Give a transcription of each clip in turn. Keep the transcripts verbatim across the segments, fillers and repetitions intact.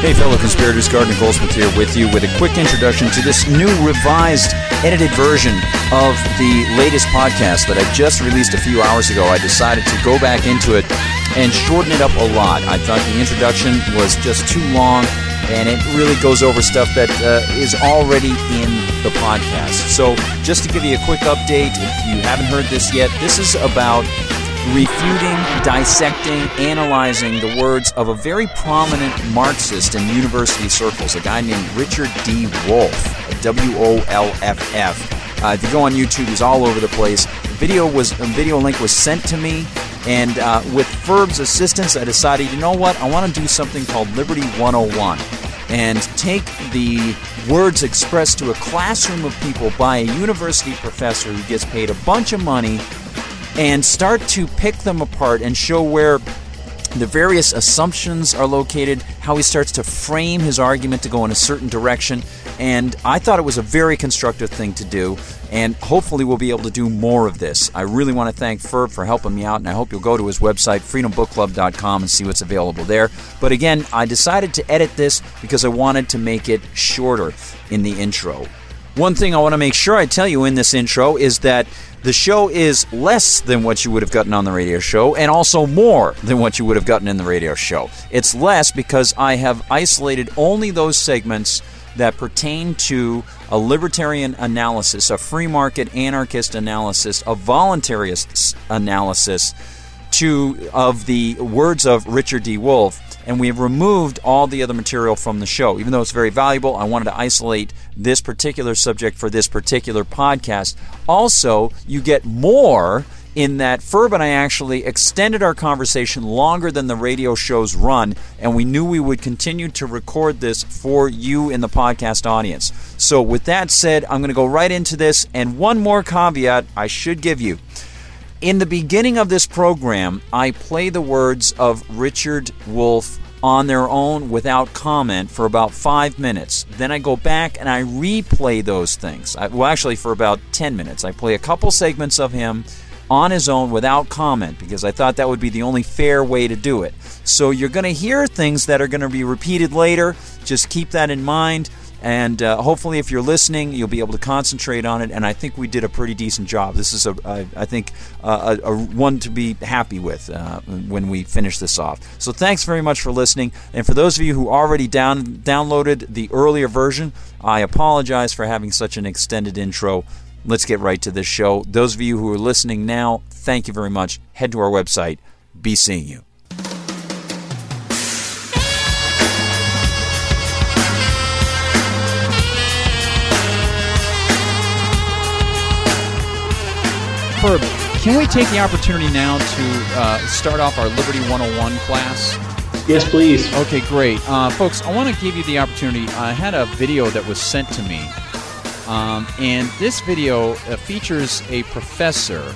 Hey fellow conspirators, Gardner Goldsmith here with you with a quick introduction to this new revised, edited version of the latest podcast that I just released a few hours ago. I decided to go back into it and shorten it up a lot. I thought the introduction was just too long, and it really goes over stuff that uh, is already in the podcast. So just to give you a quick update, if you haven't heard this yet, this is about refuting, dissecting, analyzing the words of a very prominent Marxist in university circles, a guy named Richard D. Wolff, W O L F F. Uh, if you go on YouTube, he's all over the place. The video was a video link was sent to me, and uh, with Ferb's assistance, I decided, you know what, I want to do something called Liberty one oh one, and take the words expressed to a classroom of people by a university professor who gets paid a bunch of money, and start to pick them apart and show where the various assumptions are located, how he starts to frame his argument to go in a certain direction. And I thought it was a very constructive thing to do, and hopefully we'll be able to do more of this. I really want to thank Ferb for helping me out, and I hope you'll go to his website, freedom book club dot com, and see what's available there. But again, I decided to edit this because I wanted to make it shorter in the intro. One thing I want to make sure I tell you in this intro is that the show is less than what you would have gotten on the radio show, and also more than what you would have gotten in the radio show. It's less because I have isolated only those segments that pertain to a libertarian analysis, a free market anarchist analysis, a voluntarist analysis to of the words of Richard D. Wolff. And we have removed all the other material from the show. Even though it's very valuable, I wanted to isolate this particular subject for this particular podcast. Also, you get more in that Ferb and I actually extended our conversation longer than the radio shows run, and we knew we would continue to record this for you in the podcast audience. So with that said, I'm going to go right into this, and one more caveat I should give you. In the beginning of this program, I play the words of Richard Wolff on their own without comment for about five minutes. Then I go back and I replay those things. I, well, actually, for about ten minutes. I play a couple segments of him on his own without comment because I thought that would be the only fair way to do it. So you're going to hear things that are going to be repeated later. Just keep that in mind. And uh, hopefully if you're listening, you'll be able to concentrate on it, and I think we did a pretty decent job. This is, a, a, I think, uh, a, a one to be happy with uh, when we finish this off. So thanks very much for listening, and for those of you who already down, downloaded the earlier version, I apologize for having such an extended intro. Let's get right to this show. Those of you who are listening now, thank you very much. Head to our website. Be seeing you. Ferb, can we take the opportunity now to uh, start off our Liberty one oh one class? Yes, please. Okay, great. Uh, folks, I want to give you the opportunity. I had a video that was sent to me, um, and this video uh, features a professor.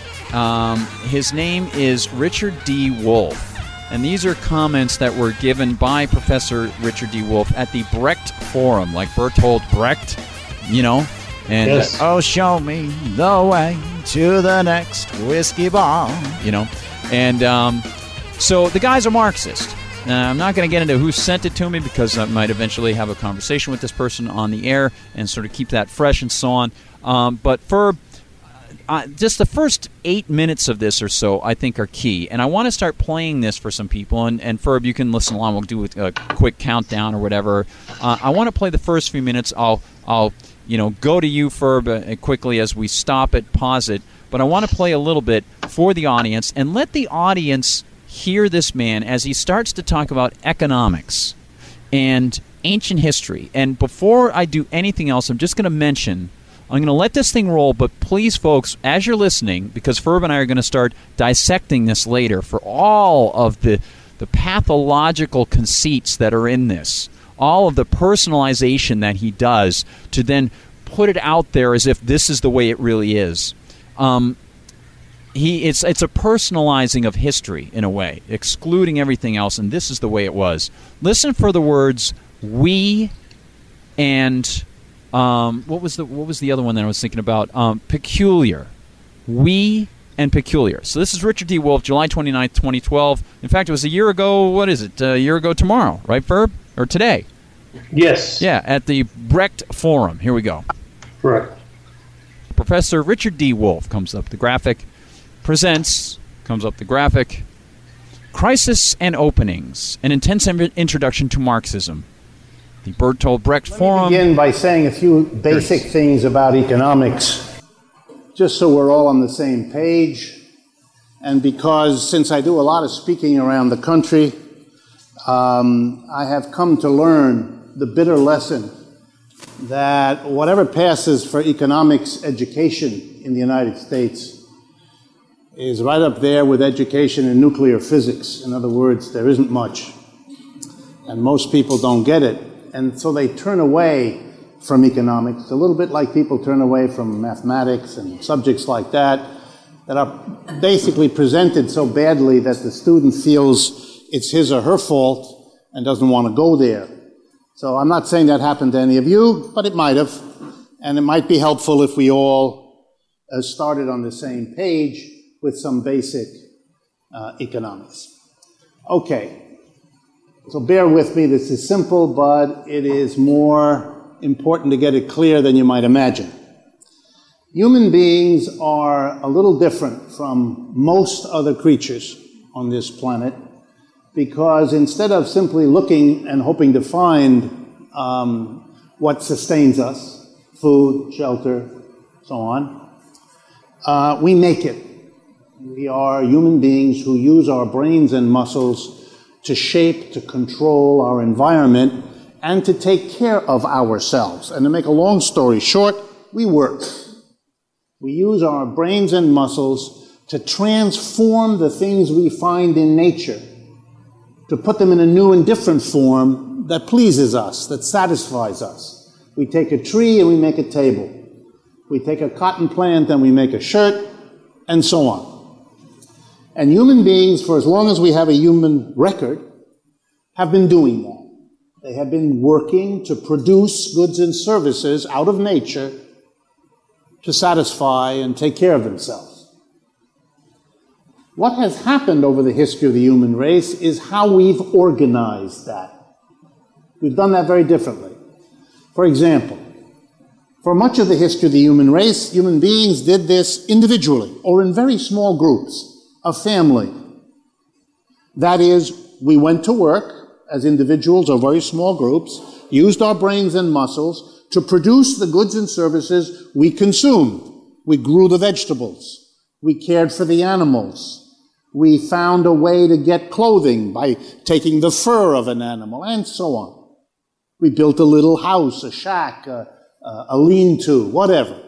Um, his name is Richard D. Wolff, and these are comments that were given by Professor Richard D. Wolff at the Brecht Forum, like Bertolt Brecht, you know? And, yes. uh, oh, show me the way to the next whiskey bar, you know. And um, so the guy's a Marxist. Now, I'm not going to get into who sent it to me because I might eventually have a conversation with this person on the air and sort of keep that fresh and so on. Um, but for uh, just the first eight minutes of this or so, I think are key. And I want to start playing this for some people. And, and Ferb, you can listen along. We'll do a quick countdown or whatever. Uh, I want to play the first few minutes. I'll... I'll You know, go to you, Ferb, uh, quickly as we stop it, pause it. But I want to play a little bit for the audience and let the audience hear this man as he starts to talk about economics and ancient history. And before I do anything else, I'm just going to mention, I'm going to let this thing roll, but please, folks, as you're listening, because Ferb and I are going to start dissecting this later for all of the, the pathological conceits that are in this, all of the personalization that he does to then put it out there as if this is the way it really is. Um, he it's it's a personalizing of history in a way, excluding everything else, and this is the way it was. Listen for the words "we" and um, what was the what was the other one that I was thinking about? Um, peculiar. We and peculiar. So this is Richard D. Wolff, July twenty-ninth, twenty twelve. In fact, it was a year ago. What is it? A year ago tomorrow, right, Ferb? or today. Yes. Yeah, at the Brecht Forum. Here we go. Correct. Professor Richard D. Wolff comes up the graphic, presents, comes up the graphic, Crisis and Openings, an intensive introduction to Marxism. The Bertolt Brecht Let Forum. me begin by saying a few basic things about economics, just so we're all on the same page, and because since I do a lot of speaking around the country, um, I have come to learn the bitter lesson that whatever passes for economics education in the United States is right up there with education in nuclear physics. In other words, there isn't much, and most people don't get it. And so they turn away from economics, a little bit like people turn away from mathematics and subjects like that, that are basically presented so badly that the student feels it's his or her fault and doesn't want to go there. So I'm not saying that happened to any of you, but it might have. And it might be helpful if we all uh, started on the same page with some basic uh, economics. Okay. So bear with me, this is simple, but it is more important to get it clear than you might imagine. Human beings are a little different from most other creatures on this planet because instead of simply looking and hoping to find um, what sustains us, food, shelter, so on, uh, we make it. We are human beings who use our brains and muscles to shape, to control our environment, and to take care of ourselves. And to make a long story short, we work. We use our brains and muscles to transform the things we find in nature, to put them in a new and different form that pleases us, that satisfies us. We take a tree and we make a table. We take a cotton plant and we make a shirt, and so on. And human beings, for as long as we have a human record, have been doing that. They have been working to produce goods and services out of nature to satisfy and take care of themselves. What has happened over the history of the human race is how we've organized that. We've done that very differently. For example, for much of the history of the human race, human beings did this individually or in very small groups. A family. That is, we went to work as individuals or very small groups, used our brains and muscles to produce the goods and services we consumed. We grew the vegetables. We cared for the animals. We found a way to get clothing by taking the fur of an animal, and so on. We built a little house, a shack, a, a lean-to, whatever.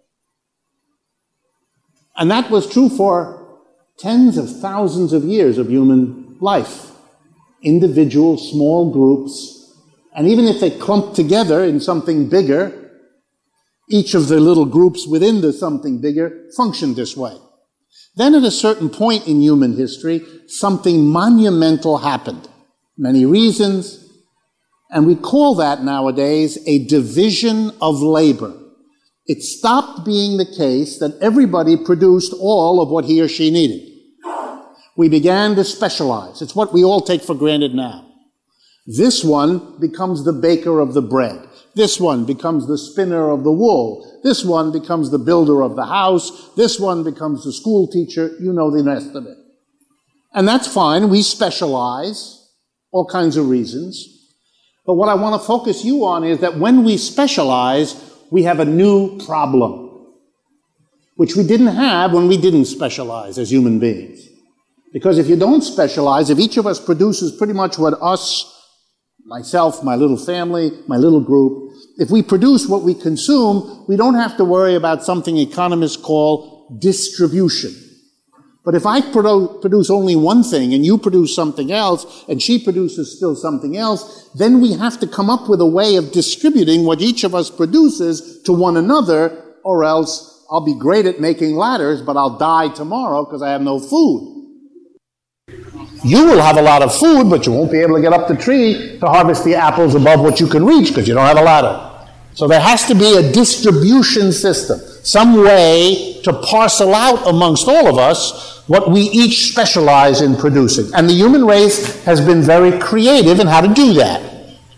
And that was true for tens of thousands of years of human life. Individual, small groups, and even if they clump together in something bigger, each of the little groups within the something bigger functioned this way. Then at a certain point in human history, something monumental happened. Many reasons, and we call that nowadays a division of labor. It stopped being the case that everybody produced all of what he or she needed. We began to specialize. It's what we all take for granted now. This one becomes the baker of the bread. This one becomes the spinner of the wool. This one becomes the builder of the house. This one becomes the school teacher. You know the rest of it. And that's fine. We specialize, all kinds of reasons. But what I want to focus you on is that when we specialize, we have a new problem, which we didn't have when we didn't specialize as human beings. Because if you don't specialize, if each of us produces pretty much what us, myself, my little family, my little group, if we produce what we consume, we don't have to worry about something economists call distribution. But if I produ- produce only one thing and you produce something else and she produces still something else, then we have to come up with a way of distributing what each of us produces to one another, or else I'll be great at making ladders, but I'll die tomorrow because I have no food. You will have a lot of food, but you won't be able to get up the tree to harvest the apples above what you can reach because you don't have a ladder. So there has to be a distribution system, some way to parcel out amongst all of us what we each specialize in producing. And the human race has been very creative in how to do that.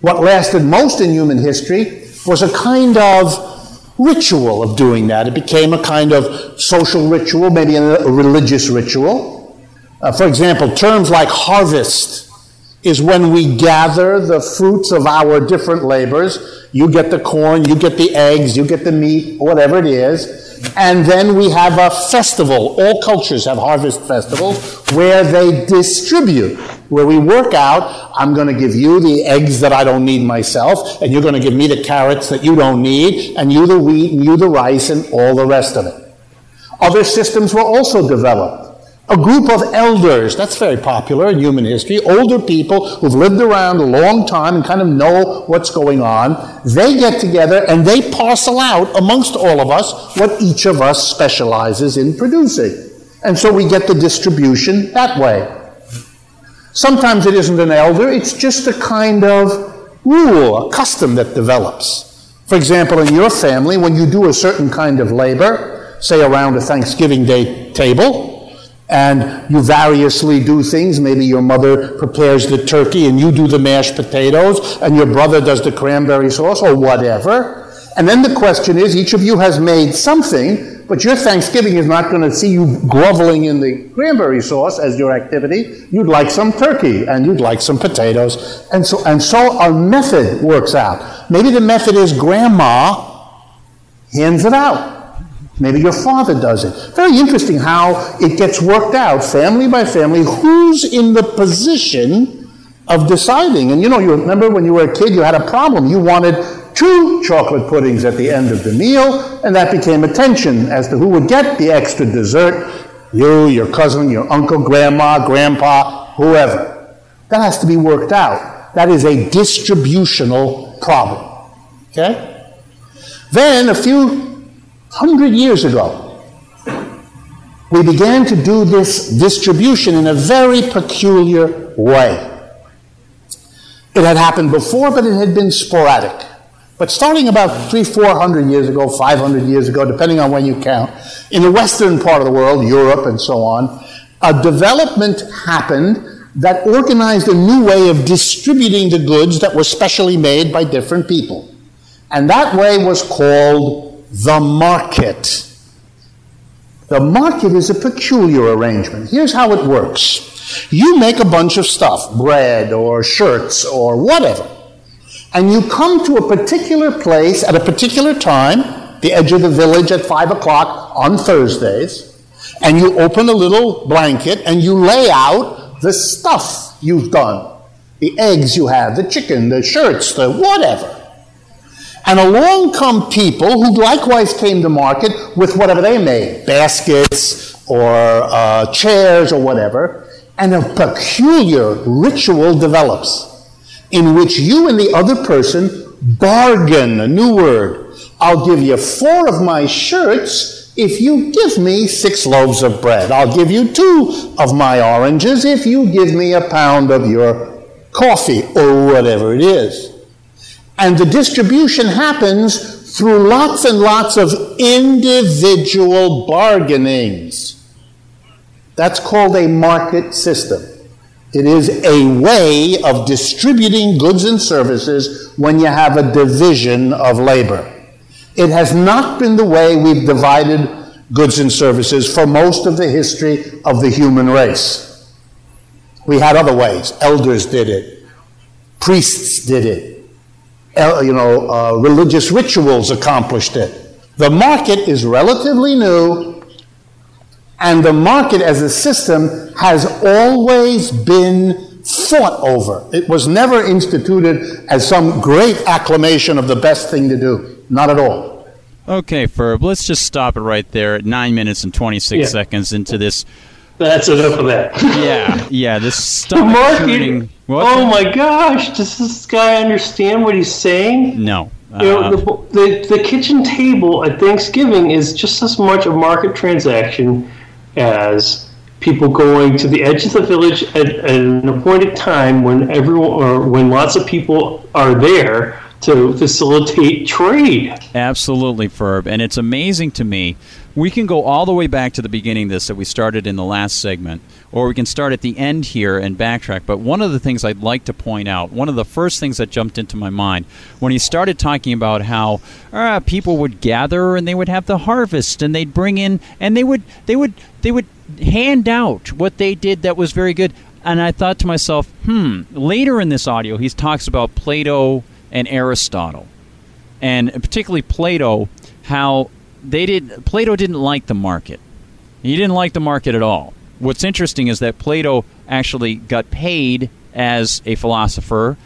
What lasted most in human history was a kind of ritual of doing that. It became a kind of social ritual, maybe a religious ritual. Uh, for example, terms like harvest is when we gather the fruits of our different labors. You get the corn, you get the eggs, you get the meat, whatever it is. And then we have a festival. All cultures have harvest festivals where they distribute, where we work out, I'm going to give you the eggs that I don't need myself, and you're going to give me the carrots that you don't need, and you the wheat, and you the rice, and all the rest of it. Other systems were also developed. A group of elders, that's very popular in human history, older people who've lived around a long time and kind of know what's going on, they get together and they parcel out amongst all of us what each of us specializes in producing. And so we get the distribution that way. Sometimes it isn't an elder, it's just a kind of rule, a custom that develops. For example, in your family, when you do a certain kind of labor, say around a Thanksgiving Day table, and you variously do things. Maybe your mother prepares the turkey and you do the mashed potatoes, and your brother does the cranberry sauce, or whatever. And then the question is, each of you has made something, but your Thanksgiving is not going to see you groveling in the cranberry sauce as your activity. You'd like some turkey, and you'd like some potatoes. And so, and so our method works out. Maybe the method is grandma hands it out. Maybe your father does it. Very interesting how it gets worked out, family by family, who's in the position of deciding. And you know, you remember when you were a kid, you had a problem. You wanted two chocolate puddings at the end of the meal, and that became a tension as to who would get the extra dessert. You, your cousin, your uncle, grandma, grandpa, whoever. That has to be worked out. That is a distributional problem. Okay? Then, a few hundred years ago, we began to do this distribution in a very peculiar way. It had happened before, but it had been sporadic. But starting about three, four hundred years ago, five hundred years ago, depending on when you count, in the western part of the world, Europe and so on, a development happened that organized a new way of distributing the goods that were specially made by different people. And that way was called the market. The market is a peculiar arrangement. Here's how it works. You make a bunch of stuff, bread or shirts or whatever, and you come to a particular place at a particular time, the edge of the village at five o'clock on Thursdays, and you open a little blanket and you lay out the stuff you've done, the eggs you have, the chicken, the shirts, the whatever. And along come people who likewise came to market with whatever they made, baskets or uh, chairs or whatever, and a peculiar ritual develops in which you and the other person bargain, a new word. I'll give you four of my shirts if you give me six loaves of bread. I'll give you two of my oranges if you give me a pound of your coffee or whatever it is. And the distribution happens through lots and lots of individual bargainings. That's called a market system. It is a way of distributing goods and services when you have a division of labor. It has not been the way we've divided goods and services for most of the history of the human race. We had other ways. Elders did it. Priests did it. You know, uh, religious rituals accomplished it. The market is relatively new, and the market as a system has always been fought over. It was never instituted as some great acclamation of the best thing to do. Not at all. Okay, Ferb, let's just stop it right there at nine minutes and twenty-six yeah. seconds into this. That's enough of that. yeah, yeah, this stuff. The market. Oh my gosh! Does this guy understand what he's saying? No. Uh, you know, the, the the kitchen table at Thanksgiving is just as much a market transaction as people going to the edge of the village at, at an appointed time when everyone or when lots of people are there to facilitate trade. Absolutely, Ferb. And it's amazing to me. We can go all the way back to the beginning of this that we started in the last segment, or we can start at the end here and backtrack. But one of the things I'd like to point out, one of the first things that jumped into my mind, when he started talking about how uh, people would gather and they would have the harvest and they'd bring in and they would they would they would hand out what they did that was very good. And I thought to myself, hmm, later in this audio, he talks about Plato and Aristotle, and particularly Plato, how they did. Plato didn't like the market. He didn't like the market at all. What's interesting is that Plato actually got paid as a philosopher,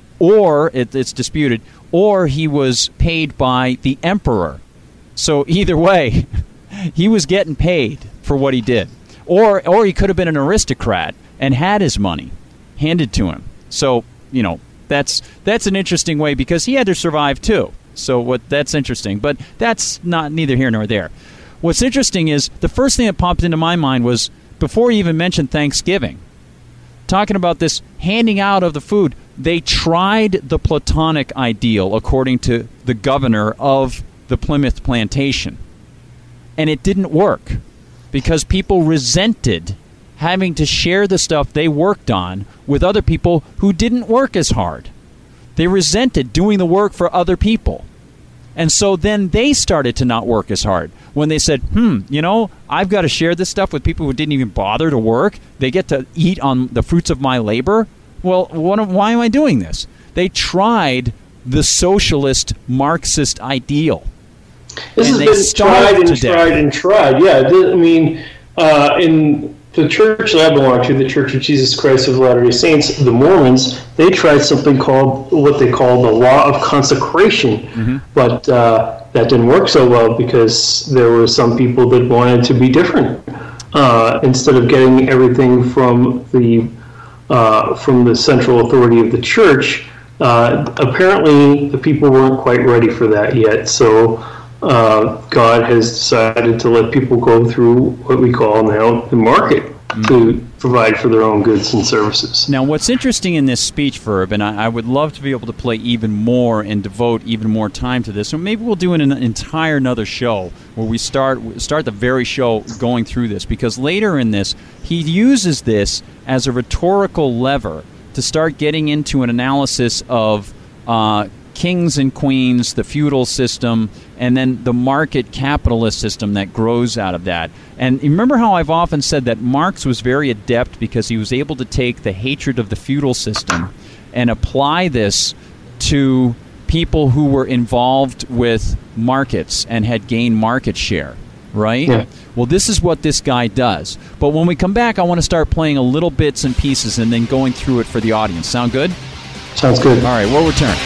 or it, it's disputed, or he was paid by the emperor. So either way, he was getting paid for what he did, or or he could have been an aristocrat and had his money handed to him. So, you know, that's that's an interesting way because he had to survive too. So what that's interesting, but that's not neither here nor there. What's interesting is the first thing that popped into my mind was before he even mentioned Thanksgiving, talking about this handing out of the food. They tried the Platonic ideal according to the governor of the Plymouth plantation, and it didn't work because people resented having to share the stuff they worked on with other people who didn't work as hard. They resented doing the work for other people. And so then they started to not work as hard. When they said, hmm, you know, I've got to share this stuff with people who didn't even bother to work. They get to eat on the fruits of my labor. Well, what, why am I doing this? They tried the socialist Marxist ideal. This and has been tried and tried and tried. Yeah, I mean, uh, in the church that I belong to, the Church of Jesus Christ of Latter-day Saints, the Mormons, they tried something called what they call the law of consecration, mm-hmm. but uh, that didn't work so well because there were some people that wanted to be different. Uh, instead of getting everything from the uh, from the central authority of the church, uh, apparently the people weren't quite ready for that yet. So uh, God has decided to let people go through what we call now the market mm-hmm. to provide for their own goods and services. Now, what's interesting in this speech, Ferb, and I, I would love to be able to play even more and devote even more time to this, or maybe we'll do an, an entire another show where we start start the very show going through this, because later in this, he uses this as a rhetorical lever to start getting into an analysis of uh, kings and queens, the feudal system, and then the market capitalist system that grows out of that. And remember how I've often said that Marx was very adept because he was able to take the hatred of the feudal system and apply this to people who were involved with markets and had gained market share, right? Yeah. Well, this is what this guy does. But when we come back, I want to start playing a little bits and pieces and then going through it for the audience. Sound good? Sounds good. All right, we'll return.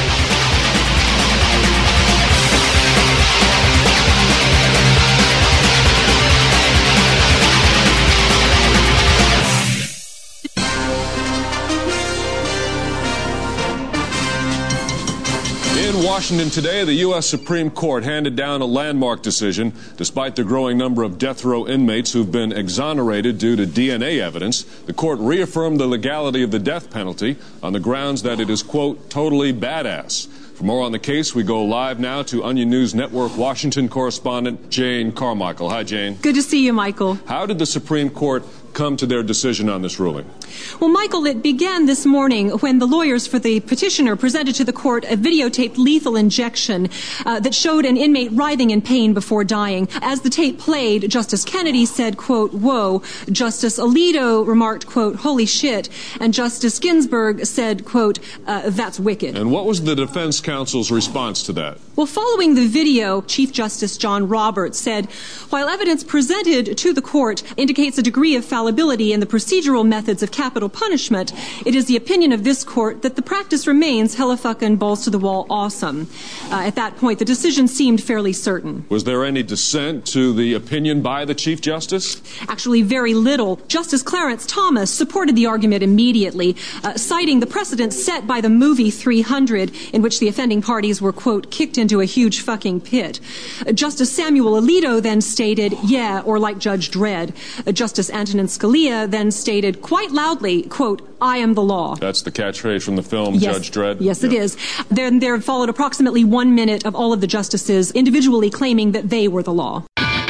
In Washington today, the U S Supreme Court handed down a landmark decision. Despite the growing number of death row inmates who've been exonerated due to D N A evidence, the court reaffirmed the legality of the death penalty on the grounds that it is, quote, totally badass. For more on the case, we go live now to Onion News Network Washington correspondent Jane Carmichael. Hi, Jane. Good to see you, Michael. How did the Supreme Court come to their decision on this ruling? Well, Michael, it began this morning when the lawyers for the petitioner presented to the court a videotaped lethal injection uh, that showed an inmate writhing in pain before dying. As the tape played, Justice Kennedy said, quote, whoa. Justice Alito remarked, quote, holy shit. And Justice Ginsburg said, quote, uh, that's wicked. And what was the defense counsel's response to that? Well, following the video, Chief Justice John Roberts said, while evidence presented to the court indicates a degree of fallibility in the procedural methods of capital punishment, it is the opinion of this court that the practice remains hellifucking balls to the wall awesome. Uh, at that point, the decision seemed fairly certain. Was there any dissent to the opinion by the Chief Justice? Actually, very little. Justice Clarence Thomas supported the argument immediately, uh, citing the precedent set by the movie three hundred, in which the offending parties were, quote, kicked into a huge fucking pit. Uh, Justice Samuel Alito then stated, yeah, or like Judge Dredd. Uh, Justice Antonin Justice Scalia then stated quite loudly, quote, "I am the law." That's the catchphrase from the film Yes. Judge Dredd? Yes, yeah. it is. Then there followed approximately one minute of all of the justices individually claiming that they were the law.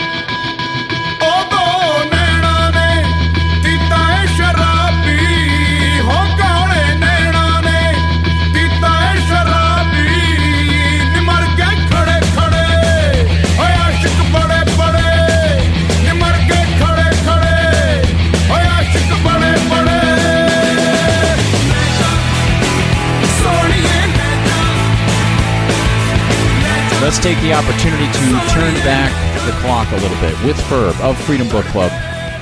Let's take the opportunity to turn back the clock a little bit with Ferb of Freedom Book Club.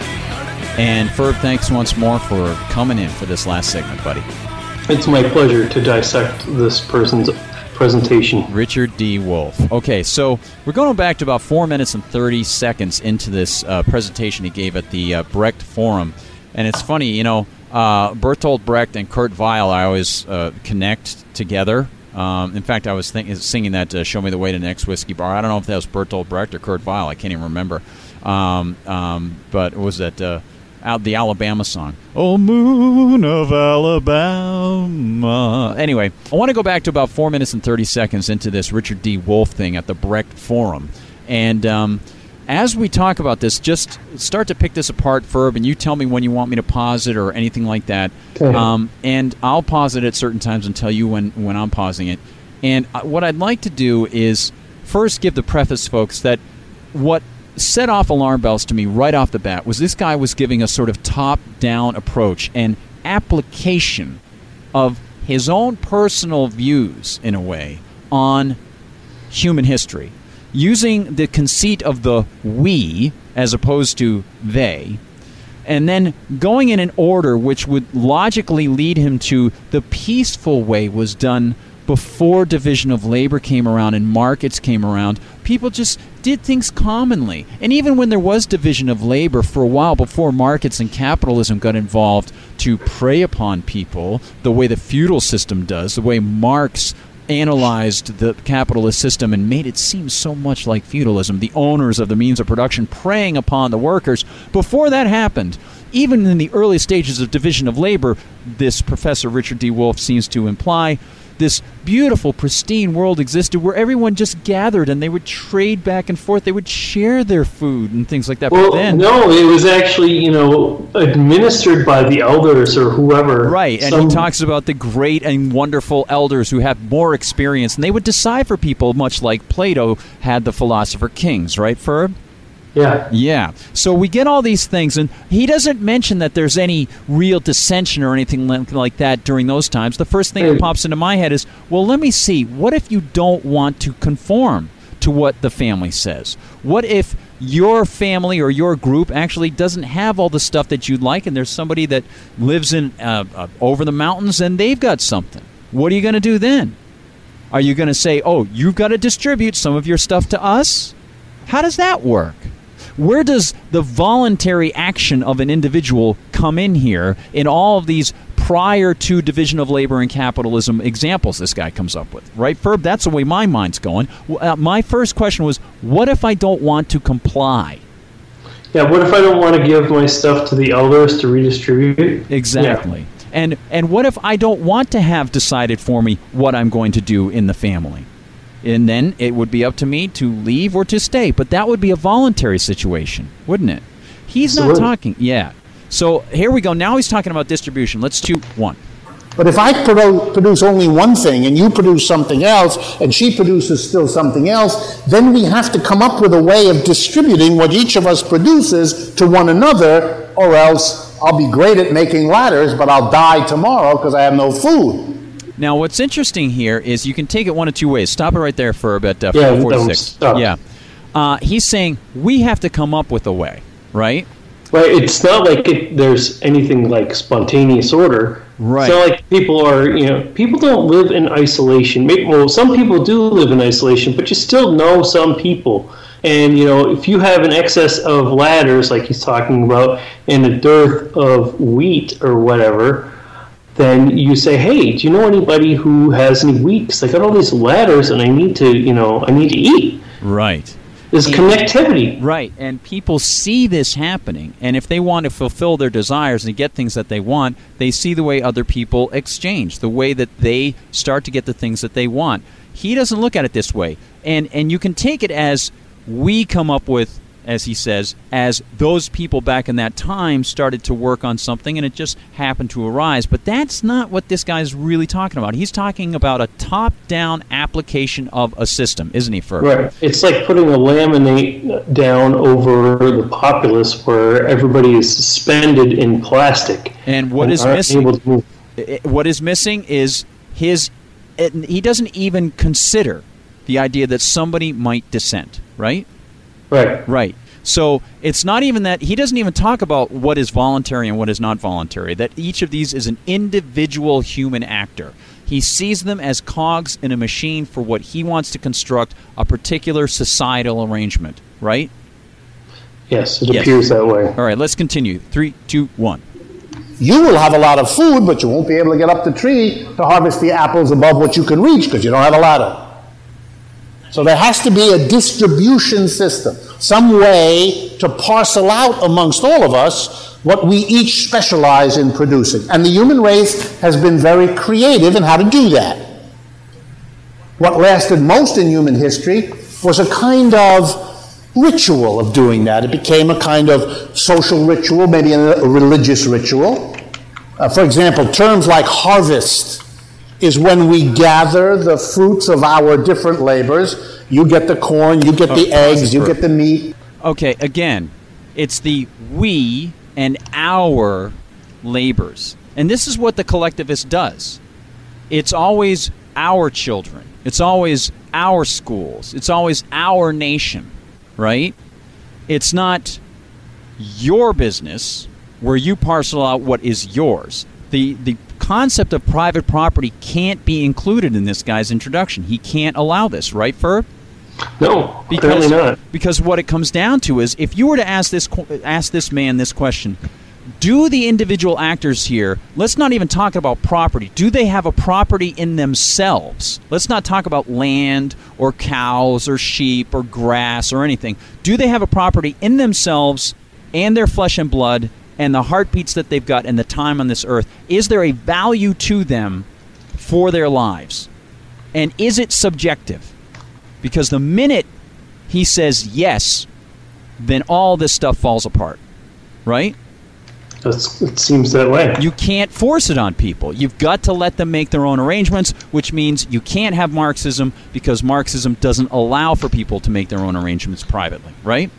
And Ferb, thanks once more for coming in for this last segment, buddy. It's my pleasure to dissect this person's presentation. Richard D. Wolff. Okay, so we're going back to about four minutes and thirty seconds into this uh, presentation he gave at the uh, Brecht Forum. And it's funny, you know, uh, Bertolt Brecht and Kurt Weill, I always uh, connect together. Um, in fact, I was think- singing that uh, Show Me the Way to the Next Whiskey Bar. I don't know if that was Bertolt Brecht or Kurt Weill. I can't even remember. Um, um, but it was that uh, out the Alabama song. Oh, moon of Alabama. Anyway, I want to go back to about four minutes and thirty seconds into this Richard D. Wolff thing at the Brecht Forum. And um, as we talk about this, just start to pick this apart, Ferb, and you tell me when you want me to pause it or anything like that. Okay. Um, and I'll pause it at certain times and tell you when, when I'm pausing it. And what I'd like to do is first give the preface, folks, that what set off alarm bells to me right off the bat was this guy was giving a sort of top-down approach and application of his own personal views, in a way, on human history, using the conceit of the we as opposed to they, and then going in an order which would logically lead him to the peaceful way was done before division of labor came around and markets came around. People just did things commonly. And even when there was division of labor for a while before markets and capitalism got involved to prey upon people the way the feudal system does, the way Marx analyzed the capitalist system and made it seem so much like feudalism, the owners of the means of production preying upon the workers. Before that happened, even in the early stages of division of labor, this Professor Richard D. Wolff seems to imply, this beautiful, pristine world existed where everyone just gathered and they would trade back and forth. They would share their food and things like that. Well, but then, no, it was actually, you know, administered by the elders or whoever. right, and Some, he talks about the great and wonderful elders who have more experience, and they would decide for people, much like Plato had the philosopher kings, right, Ferb? Yeah. Yeah. So we get all these things, and he doesn't mention that there's any real dissension or anything like that during those times. The first thing that pops into my head is, well, let me see. What if you don't want to conform to what the family says? What if your family or your group actually doesn't have all the stuff that you'd like, and there's somebody that lives in uh, uh, over the mountains and they've got something? What are you going to do then? Are you going to say, oh, you've got to distribute some of your stuff to us? How does that work? Where does the voluntary action of an individual come in here in all of these prior to division of labor and capitalism examples this guy comes up with? Right, Ferb? That's the way my mind's going. Uh, my first question was, what if I don't want to comply? Yeah, what if I don't want to give my stuff to the elders to redistribute? Exactly. Yeah. And and what if I don't want to have decided for me what I'm going to do in the family? And then it would be up to me to leave or to stay. But that would be a voluntary situation, wouldn't it? He's not Absolutely. talking. Yeah. So here we go. Now he's talking about distribution. Let's choose one. But if I produ- produce only one thing and you produce something else and she produces still something else, then we have to come up with a way of distributing what each of us produces to one another, or else I'll be great at making ladders, but I'll die tomorrow because I have no food. Now, what's interesting here is you can take it one of two ways. Stop it right there, Ferb, at uh, Yeah, forty-six. stop. Yeah. Uh, he's saying we have to come up with a way, right? Right, it's not like it, there's anything like spontaneous order. Right. It's not like people are, you know, people don't live in isolation. Maybe, well, some people do live in isolation, but you still know some people. And, you know, if you have an excess of ladders, like he's talking about, and a dearth of wheat or whatever, then you say, hey, do you know anybody who has any wheat? Because I got all these ladders and I need to, you know, I need to eat. Right. is and, connectivity. Right, and people see this happening, and if they want to fulfill their desires and get things that they want, they see the way other people exchange, the way that they start to get the things that they want. He doesn't look at it this way, and and you can take it as we come up with, as he says, as those people back in that time started to work on something and it just happened to arise. But that's not what this guy's really talking about. He's talking about a top-down application of a system, isn't he, Ferb? Right. It's like putting a laminate down over the populace where everybody is suspended in plastic. And what and is aren't missing? able to move. What is missing is his. It, he doesn't even consider the idea that somebody might dissent, right? Right. Right. So it's not even that he doesn't even talk about what is voluntary and what is not voluntary, that each of these is an individual human actor. He sees them as cogs in a machine for what he wants to construct a particular societal arrangement, right? Yes, it Yes. appears that way. All right, let's continue. Three, two, one. You will have a lot of food, but you won't be able to get up the tree to harvest the apples above what you can reach because you don't have a ladder. So there has to be a distribution system, some way to parcel out amongst all of us what we each specialize in producing. And the human race has been very creative in how to do that. What lasted most in human history was a kind of ritual of doing that. It became a kind of social ritual, maybe a religious ritual. Uh, for example, terms like harvest is when we gather the fruits of our different labors. You get the corn, you get the Oh, eggs, you get the meat. Okay, again, it's the we and our labors. And this is what the collectivist does. It's always our children. It's always our schools. It's always our nation, right? It's not your business where you parcel out what is yours. The the concept of private property can't be included in this guy's introduction. He can't allow this, right, Ferb? No, Because, apparently not. because what it comes down to is, if you were to ask this qu- ask this man this question, do the individual actors here, let's not even talk about property, do they have a property in themselves? Let's not talk about land or cows or sheep or grass or anything. Do they have a property in themselves and their flesh and blood and the heartbeats that they've got and the time on this earth? Is there a value to them for their lives? And is it subjective? Because the minute he says yes, then all this stuff falls apart, right? That's, it seems that way. You can't force it on people. You've got to let them make their own arrangements, which means you can't have Marxism because Marxism doesn't allow for people to make their own arrangements privately, right?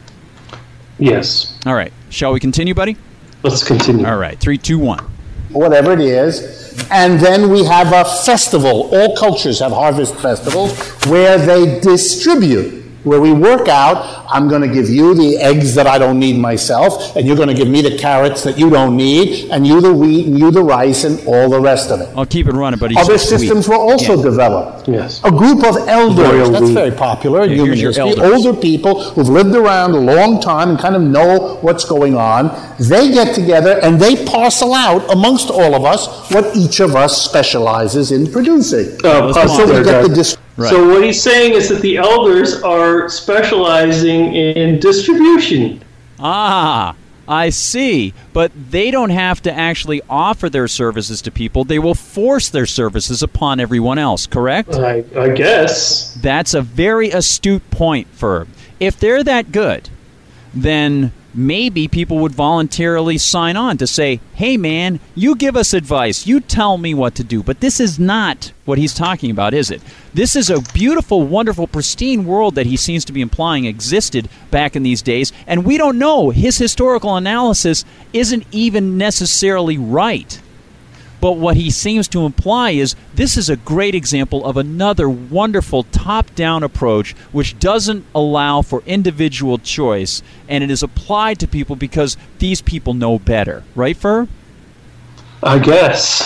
Yes. All right. Shall we continue, buddy? Let's continue. All right. Three, two, one. Whatever it is. And then we have a festival. All cultures have harvest festivals where they distribute, where we work out, I'm going to give you the eggs that I don't need myself, and you're going to give me the carrots that you don't need, and you the wheat, and you the rice, and all the rest of it. I'll keep it running, buddy. Other systems were also Yeah. developed. Yes. A group of elders, Royal that's wheat. very popular in Yeah, human here's your history. elders. Older people who've lived around a long time and kind of know what's going on. They get together and they parcel out amongst all of us what each of us specializes in producing. Uh, let's pause so we there, get the Doug. dis- Right. So what he's saying is that the elders are specializing in distribution. Ah, I see. But they don't have to actually offer their services to people. They will force their services upon everyone else, correct? I, I guess. That's a very astute point, Ferb. If they're that good, then maybe people would voluntarily sign on to say, hey, man, you give us advice. You tell me what to do. But this is not what he's talking about, is it? This is a beautiful, wonderful, pristine world that he seems to be implying existed back in these days. And we don't know. His historical analysis isn't even necessarily right. But what he seems to imply is this is a great example of another wonderful top-down approach which doesn't allow for individual choice, and it is applied to people because these people know better. Right, Fur? I guess.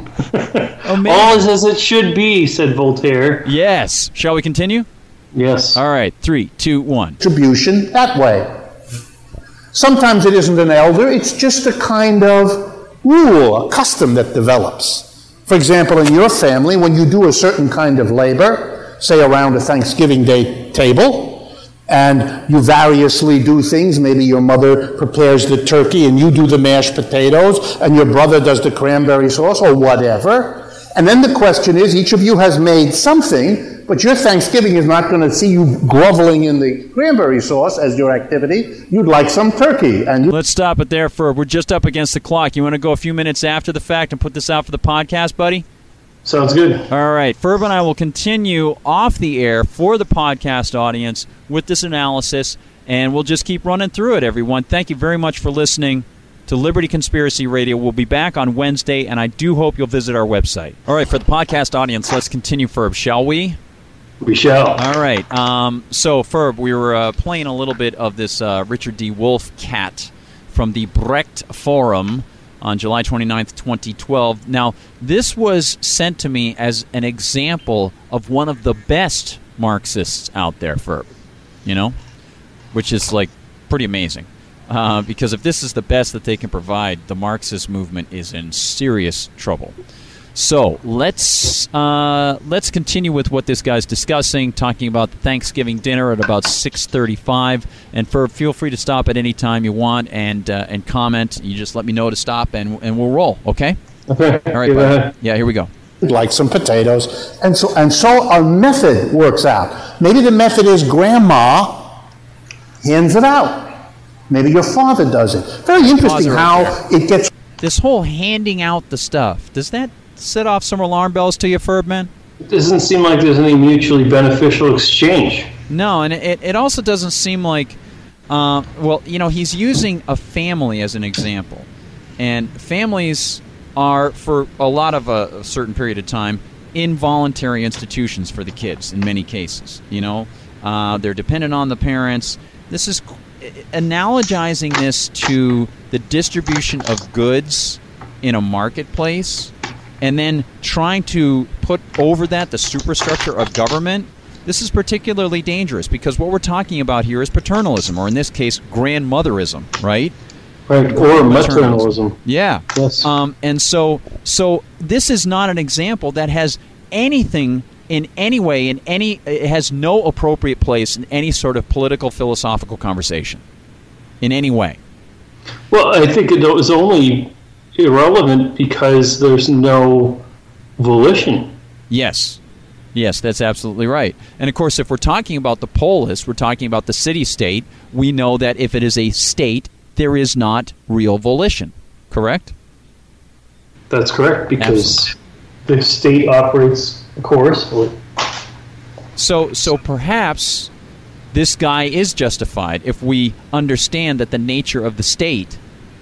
Oh, man. All is as it should be, said Voltaire. Yes. Shall we continue? Yes. All right. Three, two, one. distribution that way. Sometimes it isn't an elder, it's just a kind of rule, a custom that develops. For example, in your family, when you do a certain kind of labor, say around a Thanksgiving Day table, and you variously do things. Maybe your mother prepares the turkey and you do the mashed potatoes, and your brother does the cranberry sauce or whatever. And then the question is, each of you has made something, but your Thanksgiving is not going to see you groveling in the cranberry sauce as your activity. You'd like some turkey. And you- Let's stop it there, Ferb. We're just up against the clock. You want to go a few minutes after the fact and put this out for the podcast, buddy? Sounds good. All right. Ferb and I will continue off the air for the podcast audience with this analysis, and we'll just keep running through it, everyone. Thank you very much for listening to Liberty Conspiracy Radio. We'll be back on Wednesday, and I do hope you'll visit our website. All right, for the podcast audience, let's continue, Ferb, shall we? We shall. All right. Um, so, Ferb, we were uh, playing a little bit of this uh, Richard D. Wolff cat from the Brecht Forum on July twenty-ninth, twenty twelve. Now, this was sent to me as an example of one of the best Marxists out there, Ferb, you know, which is, like, pretty amazing. Uh, because if this is the best that they can provide, the Marxist movement is in serious trouble. So let's uh, let's continue with what this guy's discussing, talking about the Thanksgiving dinner at about six thirty-five. And Ferb, feel free to stop at any time you want and uh, and comment. You just let me know to stop, and and we'll roll. Okay. Okay. All right. Bud. Yeah. Here we go. Like some potatoes, and so and so our method works out. Maybe the method is Grandma hands it out. Maybe your father does it. Very interesting how it gets. This whole handing out the stuff, does that set off some alarm bells to you, Ferb, man? It doesn't seem like there's any mutually beneficial exchange. No, and it, it also doesn't seem like, uh, well, you know, he's using a family as an example. And families are, for a lot of a, a certain period of time, involuntary institutions for the kids in many cases. You know, uh, they're dependent on the parents. This is analogizing this to the distribution of goods in a marketplace, and then trying to put over that the superstructure of government. This is particularly dangerous because what we're talking about here is paternalism, or in this case, grandmotherism, right? Right, or maternalism. Yeah. Yes. Um, and so, so this is not an example that has anything in any way, in any, it has no appropriate place in any sort of political, philosophical conversation, in any way. Well, I think it was only irrelevant because there's no volition. Yes. Yes, that's absolutely right. And, of course, if we're talking about the polis, we're talking about the city-state, we know that if it is a state, there is not real volition. Correct? That's correct, because Absolutely. the state operates coercively. So, so perhaps this guy is justified if we understand that the nature of the state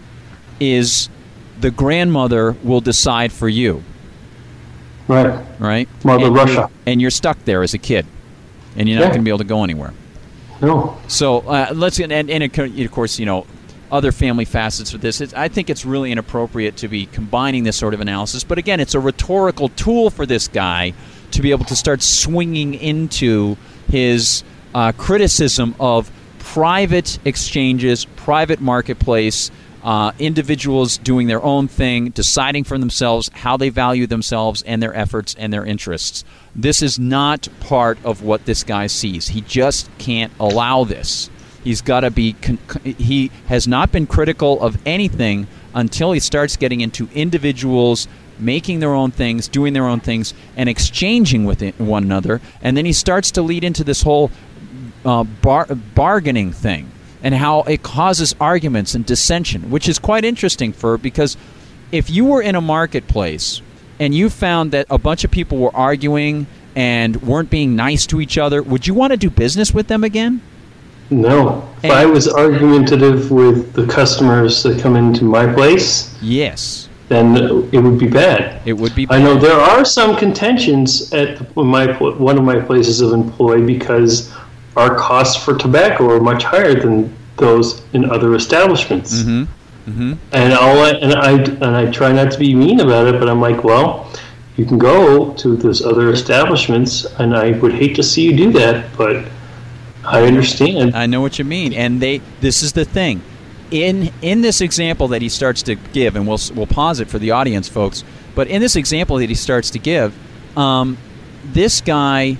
is the grandmother will decide for you. Right. Right? Mother and Russia. You're, and you're stuck there as a kid. And you're not Yeah. going to be able to go anywhere. No. So uh, let's and, and of course, you know, other family facets of this. It's, I think it's really inappropriate to be combining this sort of analysis. But again, it's a rhetorical tool for this guy to be able to start swinging into his uh, criticism of private exchanges, private marketplace, uh, individuals doing their own thing, deciding for themselves how they value themselves and their efforts and their interests. This is not part of what this guy sees. He just can't allow this. He's got to be. Con- he has not been critical of anything until he starts getting into individuals making their own things, doing their own things, and exchanging with it, one another. And then he starts to lead into this whole uh, bar- bargaining thing and how it causes arguments and dissension, which is quite interesting, for because if you were in a marketplace and you found that a bunch of people were arguing and weren't being nice to each other, would you want to do business with them again? No. If And- I was argumentative with the customers that come into my place, Yes, then it would be bad. it would be. I know there are some contentions at my one of my places of employ because our costs for tobacco are much higher than those in other establishments. Mm-hmm. Mm-hmm. And I'll and I and I try not to be mean about it, but I'm like, well, you can go to those other establishments, and I would hate to see you do that, but I understand. I know what you mean, and they. This is the thing, in in this example that he starts to give, and we'll we'll pause it for the audience, folks. But in this example that he starts to give, um, this guy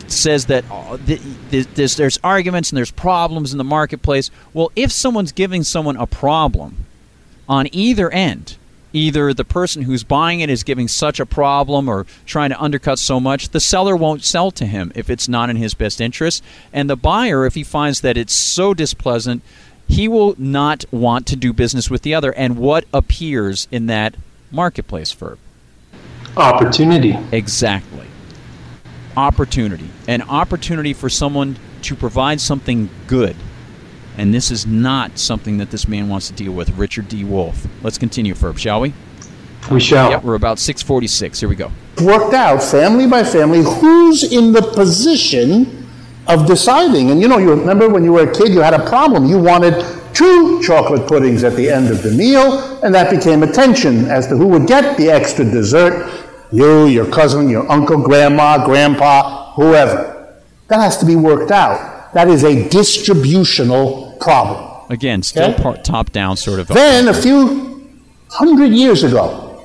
says that uh, th- th- there's, there's arguments and there's problems in the marketplace. Well, if someone's giving someone a problem on either end, either the person who's buying it is giving such a problem or trying to undercut so much, the seller won't sell to him if it's not in his best interest. And the buyer, if he finds that it's so displeasant, he will not want to do business with the other. And what appears in that marketplace, Ferb? Opportunity. Exactly. Opportunity. An opportunity for someone to provide something good. And this is not something that this man wants to deal with, Richard D. Wolff. Let's continue, Ferb, shall we? We shall. Yep, we're about six forty-six. Here we go. Worked out, family by family, who's in the position of deciding. And you know, you remember when you were a kid, you had a problem. You wanted two chocolate puddings at the end of the meal, and that became a tension as to who would get the extra dessert. You, your cousin, your uncle, grandma, grandpa, whoever. That has to be worked out. That is a distributional problem. Again, still Okay? part, top-down sort of. Then, a few hundred years ago,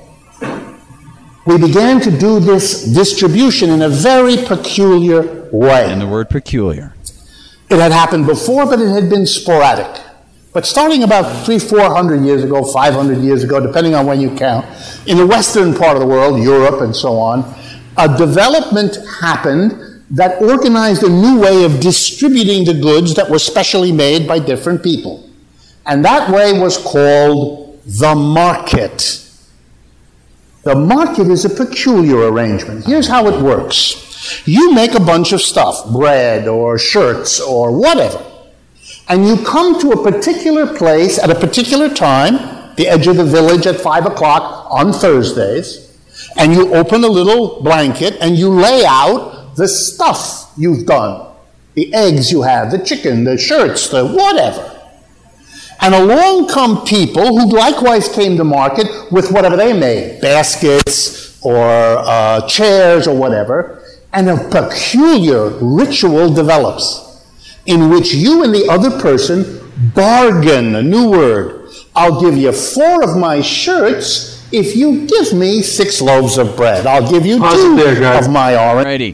we began to do this distribution in a very peculiar way. And the word peculiar. It had happened before, but it had been sporadic. But starting about three, four hundred years ago, five hundred years ago, depending on when you count, in the western part of the world, Europe and so on, a development happened that organized a new way of distributing the goods that were specially made by different people. And that way was called the market. The market is a peculiar arrangement. Here's how it works. You make a bunch of stuff, bread or shirts or whatever, and you come to a particular place at a particular time, the edge of the village at five o'clock on Thursdays, and you open a little blanket and you lay out the stuff you've done, the eggs you have, the chicken, the shirts, the whatever. And along come people who likewise came to market with whatever they made, baskets or uh, chairs or whatever, and a peculiar ritual develops in which you and the other person bargain, a new word. I'll give you four of my shirts if you give me six loaves of bread. I'll give you Pause two there, guys. of my orange. Righty.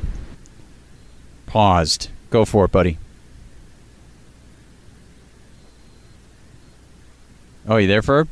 Paused. Go for it, buddy. Oh, you there, Ferb?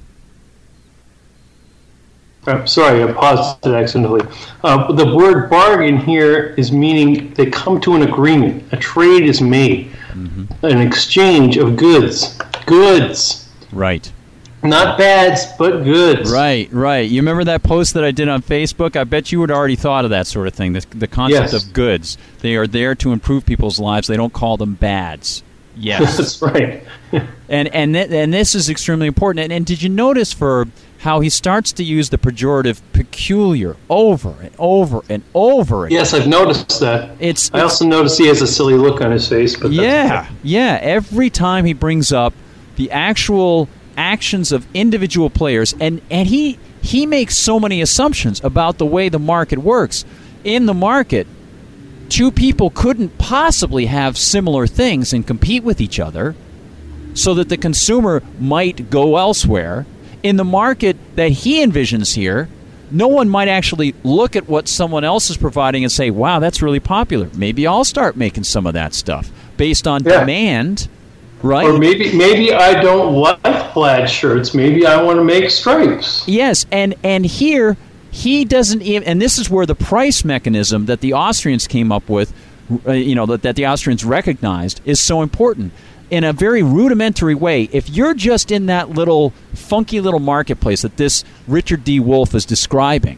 I'm sorry, I paused it accidentally. Uh, the word bargain here is meaning they come to an agreement. A trade is made. Mm-hmm. An exchange of goods. Goods. Right. Not bads, but goods. Right, right. You remember that post that I did on Facebook? I bet you had already thought of that sort of thing, the, the concept Yes. of goods. They are there to improve people's lives. They don't call them bads. Yes. That's right. and and th- and this is extremely important. And, and did you notice, for how he starts to use the pejorative peculiar over and over and over again? Yes, I've noticed that. It's, I also noticed he has a silly look on his face. But that's yeah, okay. yeah. Every time he brings up the actual actions of individual players, and, and he he makes so many assumptions about the way the market works. In the market, two people couldn't possibly have similar things and compete with each other, so that the consumer might go elsewhere. In the market that he envisions here, no one might actually look at what someone else is providing and say, wow, that's really popular. Maybe I'll start making some of that stuff based on Yeah. demand, right? Or maybe maybe I don't like plaid shirts. Maybe I want to make stripes. Yes, and, and here he doesn't even, and this is where the price mechanism that the Austrians came up with, uh, you know, that, that the Austrians recognized is so important. In a very rudimentary way, if you're just in that little funky little marketplace that this Richard D. Wolff is describing,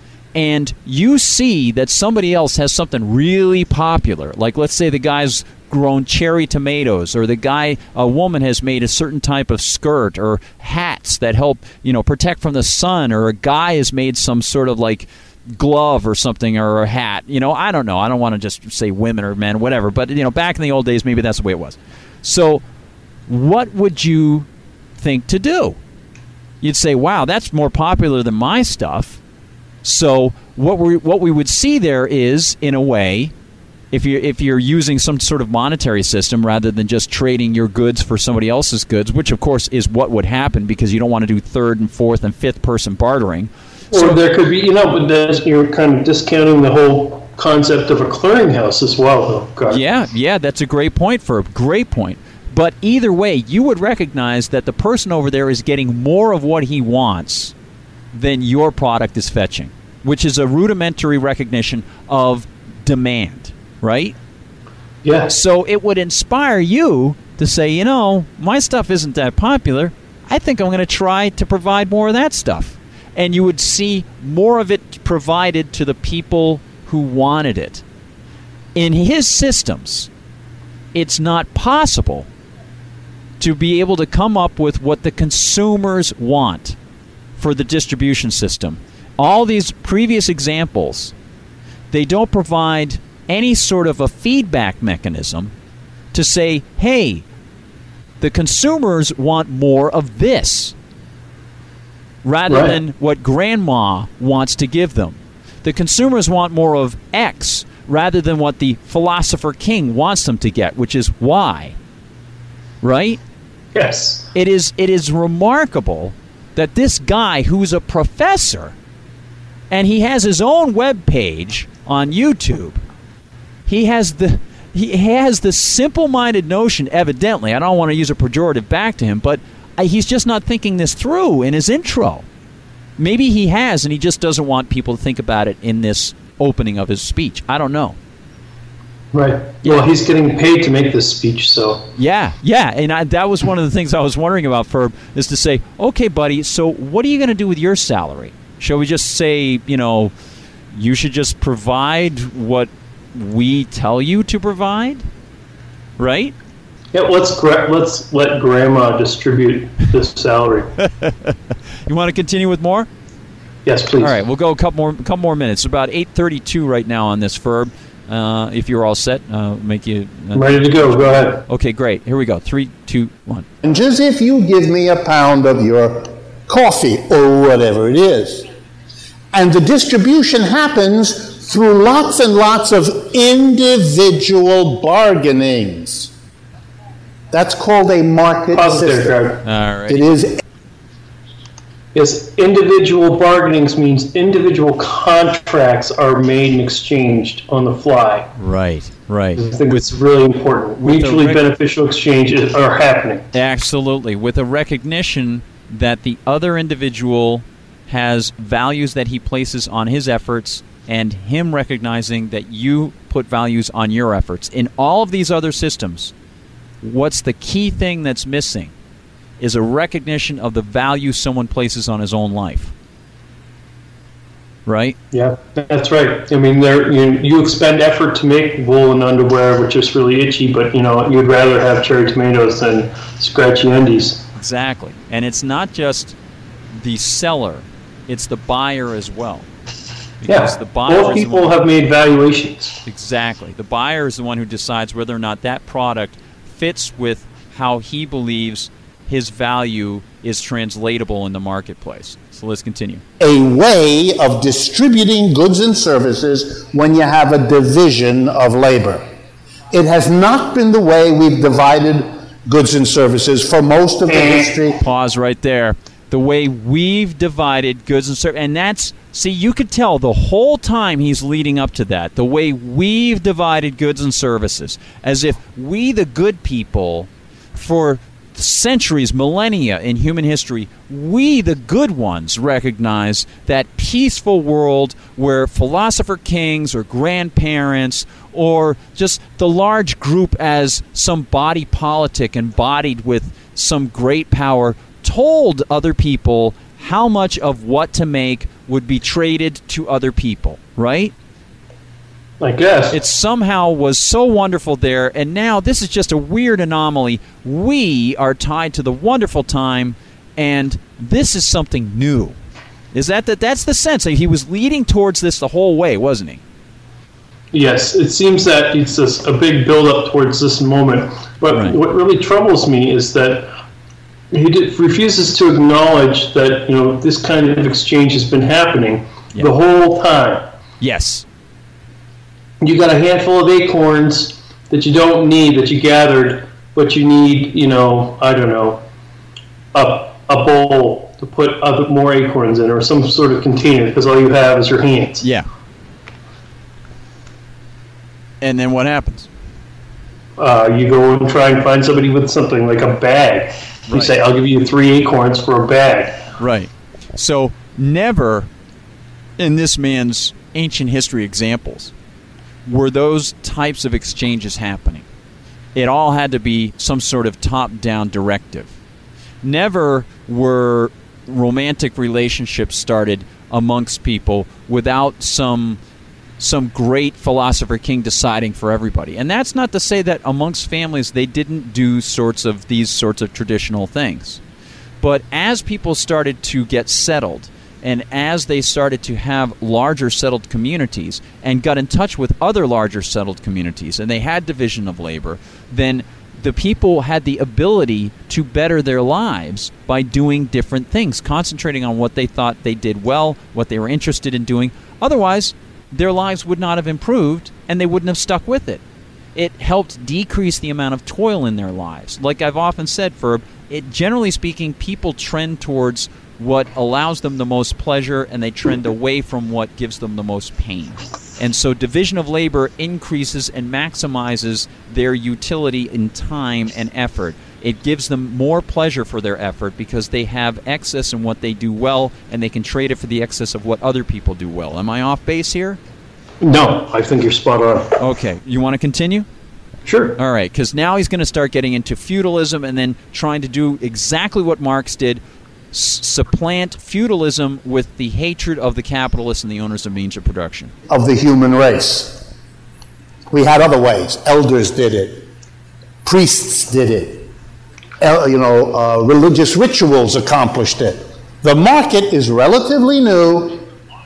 and you see that somebody else has something really popular, like let's say the guy's grown cherry tomatoes, or the guy, a woman has made a certain type of skirt or hats that help, you know, protect from the sun, or a guy has made some sort of like glove or something, or a hat. You know, I don't know. I don't want to just say women or men, whatever. But, you know, back in the old days, maybe that's the way it was. So what would you think to do? You'd say, wow, that's more popular than my stuff. So what we what we would see there is, in a way, if you're, if you're using some sort of monetary system rather than just trading your goods for somebody else's goods, which, of course, is what would happen because you don't want to do third and fourth and fifth person bartering. Or So, there could be, you know, but there's, you're kind of discounting the whole concept of a clearinghouse as well, though. God. Yeah, yeah, that's a great point, Ferb. Great point. But either way, you would recognize that the person over there is getting more of what he wants than your product is fetching, which is a rudimentary recognition of demand, right? Yeah. So it would inspire you to say, you know, my stuff isn't that popular. I think I'm going to try to provide more of that stuff. And you would see more of it provided to the people who wanted it. In his systems, it's not possible to be able to come up with what the consumers want for the distribution system. All these previous examples, they don't provide any sort of a feedback mechanism to say, hey, the consumers want more of this, rather right. than what grandma wants to give them. The consumers want more of X rather than what the philosopher king wants them to get, which is Y. Right? Yes. It is it is remarkable that this guy who's a professor, and he has his own web page on YouTube, he has the he has the simple-minded notion, evidently, I don't want to use a pejorative back to him, but he's just not thinking this through in his intro. Maybe he has, and he just doesn't want people to think about it in this opening of his speech. I don't know. Right. Yeah. Well, he's getting paid to make this speech, so. Yeah, yeah, and I, that was one of the things I was wondering about, Ferb, is to say, okay, buddy, so what are you going to do with your salary? Shall we just say, you know, you should just provide what we tell you to provide? Right? Yeah, let's gra- let's let Grandma distribute this salary. You want to continue with more? Yes, please. All right, we'll go a couple more, couple more minutes. It's about eight thirty-two right now on this, Ferb. Uh, if you're all set, uh, make you... Uh, I'm ready to go. Go ahead. Okay, great. Here we go. Three, two, one. And just if you give me a pound of your coffee or whatever it is, and the distribution happens through lots and lots of individual bargainings. That's called a market Pause there, system. Greg. All right. It is. Yes, individual bargainings means individual contracts are made and exchanged on the fly. Right, right. I think it's really important. Mutually rec- beneficial exchanges are happening. Absolutely. With a recognition that the other individual has values that he places on his efforts, and him recognizing that you put values on your efforts. In all of these other systems, what's the key thing that's missing is a recognition of the value someone places on his own life. Right? Yeah, that's right. I mean, there you, you expend effort to make woolen underwear, which is really itchy, but you know you'd rather have cherry tomatoes than scratchy undies. Exactly. And it's not just the seller, it's the buyer as well. Because Yeah, the buyer both is the people one- have made valuations. Exactly. The buyer is the one who decides whether or not that product fits with how he believes his value is translatable in the marketplace. So let's continue. A way of distributing goods and services when you have a division of labor. It has not been the way we've divided goods and services for most of the history. Pause right there. The way we've divided goods and services. And that's, see, you could tell the whole time he's leading up to that, the way we've divided goods and services, as if we, the good people, for centuries, millennia in human history, we, the good ones, recognize that peaceful world where philosopher kings or grandparents or just the large group as some body politic embodied with some great power told other people how much of what to make would be traded to other people, right? I guess. It somehow was so wonderful there, and now this is just a weird anomaly. We are tied to the wonderful time, and this is something new. Is that that? That's the sense. He was leading towards this the whole way, wasn't he? Yes, it seems that it's this, a big build-up towards this moment. But Right. what really troubles me is that he did, refuses to acknowledge that you know this kind of exchange has been happening Yeah. the whole time. Yes. You got a handful of acorns that you don't need, that you gathered, but you need, you know, I don't know, a, a bowl to put other more acorns in, or some sort of container, because all you have is your hands. Yeah. And then what happens? Uh, you go and try and find somebody with something like a bag. You Right. say, I'll give you three acorns for a bag. Right. So never in this man's ancient history examples were those types of exchanges happening. It all had to be some sort of top-down directive. Never were romantic relationships started amongst people without some some great philosopher king deciding for everybody. And that's not to say that amongst families they didn't do sorts of these sorts of traditional things. But as people started to get settled, and as they started to have larger settled communities and got in touch with other larger settled communities, and they had division of labor, then the people had the ability to better their lives by doing different things, concentrating on what they thought they did well, what they were interested in doing. Otherwise, their lives would not have improved, and they wouldn't have stuck with it. It helped decrease the amount of toil in their lives. Like I've often said, Ferb, it, generally speaking, people trend towards what allows them the most pleasure, and they trend away from what gives them the most pain. And so division of labor increases and maximizes their utility in time and effort. It gives them more pleasure for their effort because they have excess in what they do well, and they can trade it for the excess of what other people do well. Am I off base here? No, I think you're spot on. Okay. You want to continue? Sure. All right, because now he's going to start getting into feudalism and then trying to do exactly what Marx did, s- supplant feudalism with the hatred of the capitalists and the owners of means of production. Of the human race. We had other ways. Elders did it. Priests did it. El- you know, uh, religious rituals accomplished it. The market is relatively new,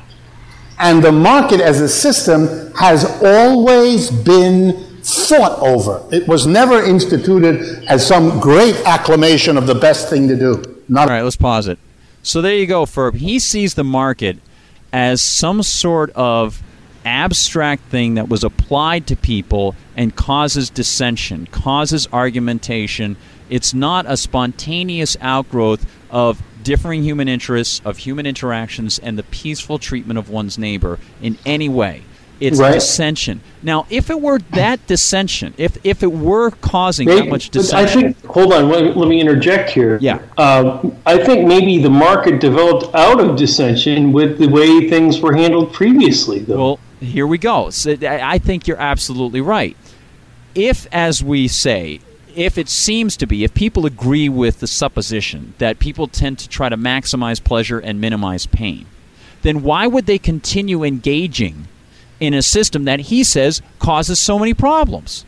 and the market as a system has always been fought over. It was never instituted as some great acclamation of the best thing to do. Not All right, let's pause it. So there you go, Ferb. He sees the market as some sort of abstract thing that was applied to people and causes dissension, causes argumentation. It's not a spontaneous outgrowth of differing human interests, of human interactions, and the peaceful treatment of one's neighbor in any way. It's Right. dissension. Now, if it were that dissension, if if it were causing Maybe- that much but I dissension, think, hold on, let, let me interject here. Yeah. Uh, I think maybe the market developed out of dissension with the way things were handled previously, though. well, here we go. So I I think you're absolutely right. If, as we say, if it seems to be, if people agree with the supposition that people tend to try to maximize pleasure and minimize pain, then why would they continue engaging in a system that he says causes so many problems?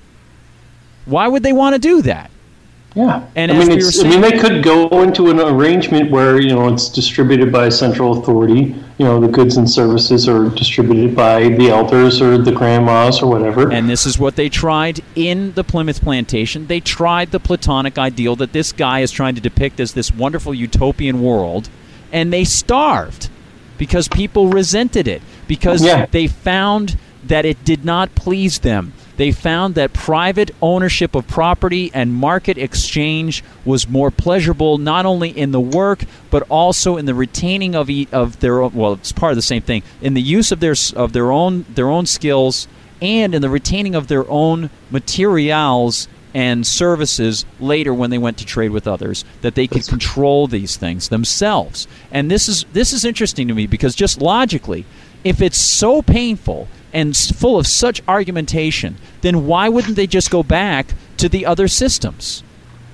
Why would they want to do that? Yeah. And I as mean, we it's, were I mean, saying- they could go into an arrangement where, you know, it's distributed by a central authority. You know, the goods and services are distributed by the elders or the grandmas or whatever. And this is what they tried in the Plymouth Plantation. They tried the Platonic ideal that this guy is trying to depict as this wonderful utopian world, and they starved because people resented it, because Yeah. they found that it did not please them. They found that private ownership of property and market exchange was more pleasurable, not only in the work, but also in the retaining of e- of their own, well, it's part of the same thing, in the use of their s- of their own their own skills, and in the retaining of their own materials and services later when they went to trade with others, that they could control these things themselves. And this is this is interesting to me because just logically, if it's so painful and s- full of such argumentation, then why wouldn't they just go back to the other systems?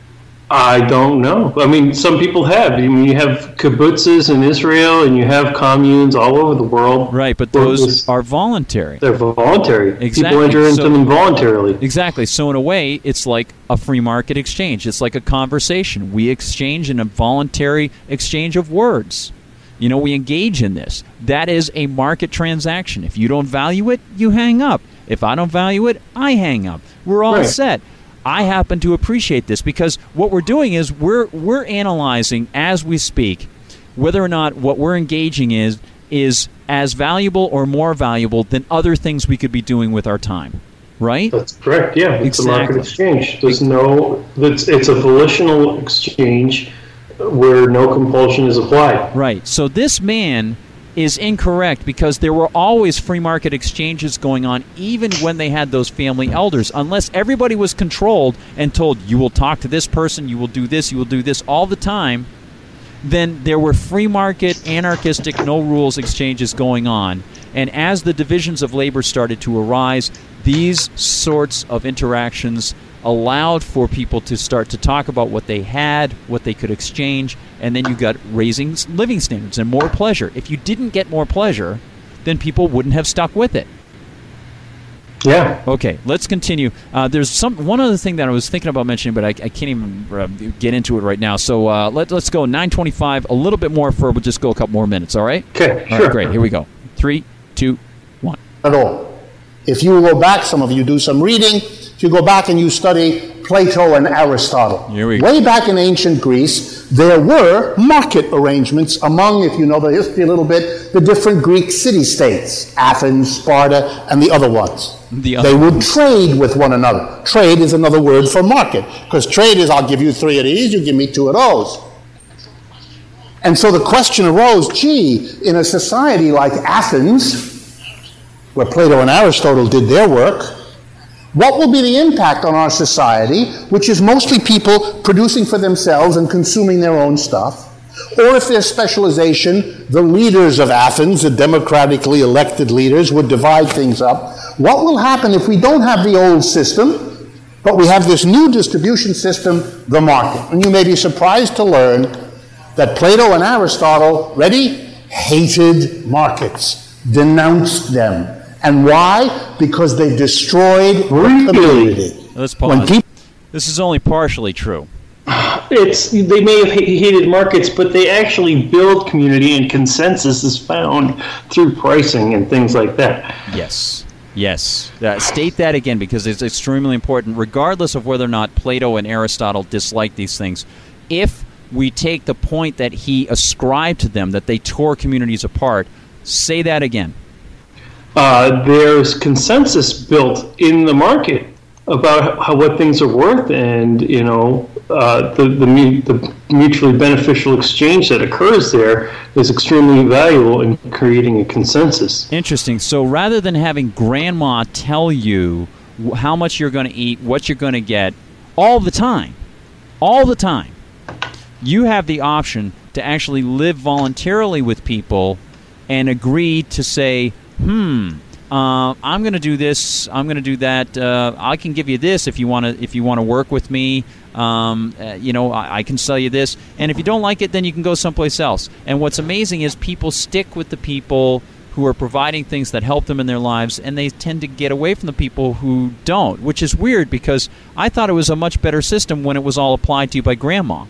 I don't know. I mean, some people have. I mean, you have kibbutzes in Israel, and you have communes all over the world. Right, but where those this- are voluntary. they're voluntary. Exactly. People enter into So- them voluntarily. Exactly. So in a way, it's like a free market exchange. It's like a conversation. We exchange in a voluntary exchange of words. You know, we engage in this. That is a market transaction. If you don't value it, you hang up. If I don't value it, I hang up. We're all Right. set. I happen to appreciate this because what we're doing is we're we're analyzing as we speak whether or not what we're engaging is is as valuable or more valuable than other things we could be doing with our time. Right? That's correct. Yeah, it's a market Exactly. exchange. There's no. It's it's a volitional exchange where no compulsion is applied. Right. So this man is incorrect, because there were always free market exchanges going on even when they had those family elders. Unless everybody was controlled and told, you will talk to this person, you will do this, you will do this all the time, then there were free market, anarchistic, no rules exchanges going on. And as the divisions of labor started to arise, these sorts of interactions allowed for people to start to talk about what they had, what they could exchange, and then you got raising living standards and more pleasure. If you didn't get more pleasure, then people wouldn't have stuck with it. Yeah. Okay, let's continue. Uh, there's some one other thing that I was thinking about mentioning, but I, I can't even uh, get into it right now. So uh, let, let's go nine twenty-five, a little bit more for, we'll just go a couple more minutes, all right? Okay, all sure. Right, great, here we go. Three, two, one. At all. If you go back, some of you do some reading, if you go back and you study Plato and Aristotle, Here we go. way back in ancient Greece, there were market arrangements among, if you know the history a little bit, the different Greek city-states, Athens, Sparta, and the other ones. The other they would trade with one another. Trade is another word for market, because trade is, I'll give you three of these, you give me two of those. And so the question arose, gee, in a society like Athens, where Plato and Aristotle did their work, what will be the impact on our society, which is mostly people producing for themselves and consuming their own stuff? Or if there's specialization, the leaders of Athens, the democratically elected leaders, would divide things up. What will happen if we don't have the old system, but we have this new distribution system, the market? And you may be surprised to learn that Plato and Aristotle, ready, hated markets, denounced them. And why? Because they destroyed the community. Let's pause. People- this is only partially true. It's they may have hated markets, but they actually build community, and consensus is found through pricing and things like that. Yes. Yes. Uh, state that again, because it's extremely important, regardless of whether or not Plato and Aristotle disliked these things. If we take the point that he ascribed to them, that they tore communities apart, say that again. Uh, there's consensus built in the market about how what things are worth, and you know uh, the, the the mutually beneficial exchange that occurs there is extremely valuable in creating a consensus. Interesting. So rather than having grandma tell you how much you're going to eat, what you're going to get, all the time, all the time, you have the option to actually live voluntarily with people and agree to say, hmm, uh, I'm going to do this, I'm going to do that, uh, I can give you this if you want to if you want to work with me, um, uh, you know, I, I can sell you this, and if you don't like it, then you can go someplace else. And what's amazing is people stick with the people who are providing things that help them in their lives, and they tend to get away from the people who don't, which is weird, because I thought it was a much better system when it was all applied to you by grandma.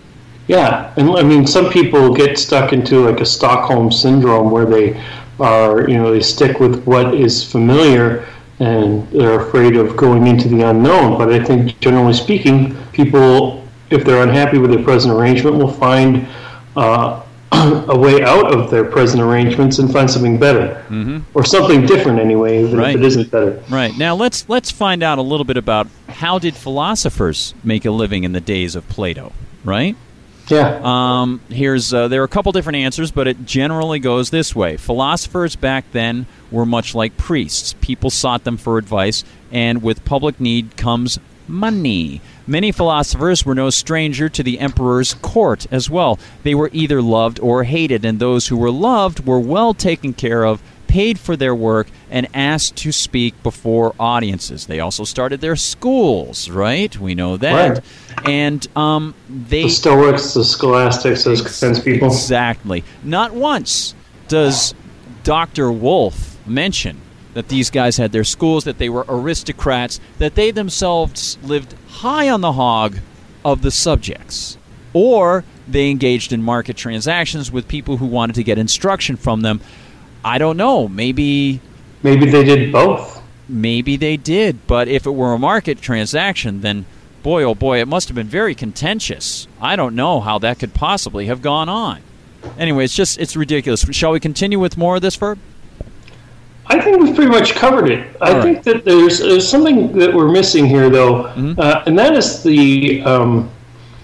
Yeah, and I mean, some people get stuck into like a Stockholm syndrome where they are, you know, they stick with what is familiar and they're afraid of going into the unknown. But I think, generally speaking, people, if they're unhappy with their present arrangement, will find uh, a way out of their present arrangements and find something better, mm-hmm. or something different anyway, even right. if it isn't better. Right. Now let's let's find out a little bit about how did philosophers make a living in the days of Plato, right? Yeah. Um, here's uh, there are a couple different answers, but it generally goes this way. Philosophers back then were much like priests. People sought them for advice, and with public need comes money. Many philosophers were no stranger to the emperor's court as well. They were either loved or hated, and those who were loved were well taken care of, paid for their work, and asked to speak before audiences. They also started their schools, right? We know that. Right. And um, they... The Stoics, the Scholastics, those kinds of people. Exactly. Not once does Doctor Wolf mention that these guys had their schools, that they were aristocrats, that they themselves lived high on the hog of the subjects. Or they engaged in market transactions with people who wanted to get instruction from them. I don't know. Maybe... Maybe they did both. Maybe they did. But if it were a market transaction, then boy, oh boy, it must have been very contentious. I don't know how that could possibly have gone on. Anyway, it's just, it's ridiculous. Shall we continue with more of this, Ferb? I think we've pretty much covered it. All I right. think that there's, there's something that we're missing here, though, mm-hmm. uh, and that is the um,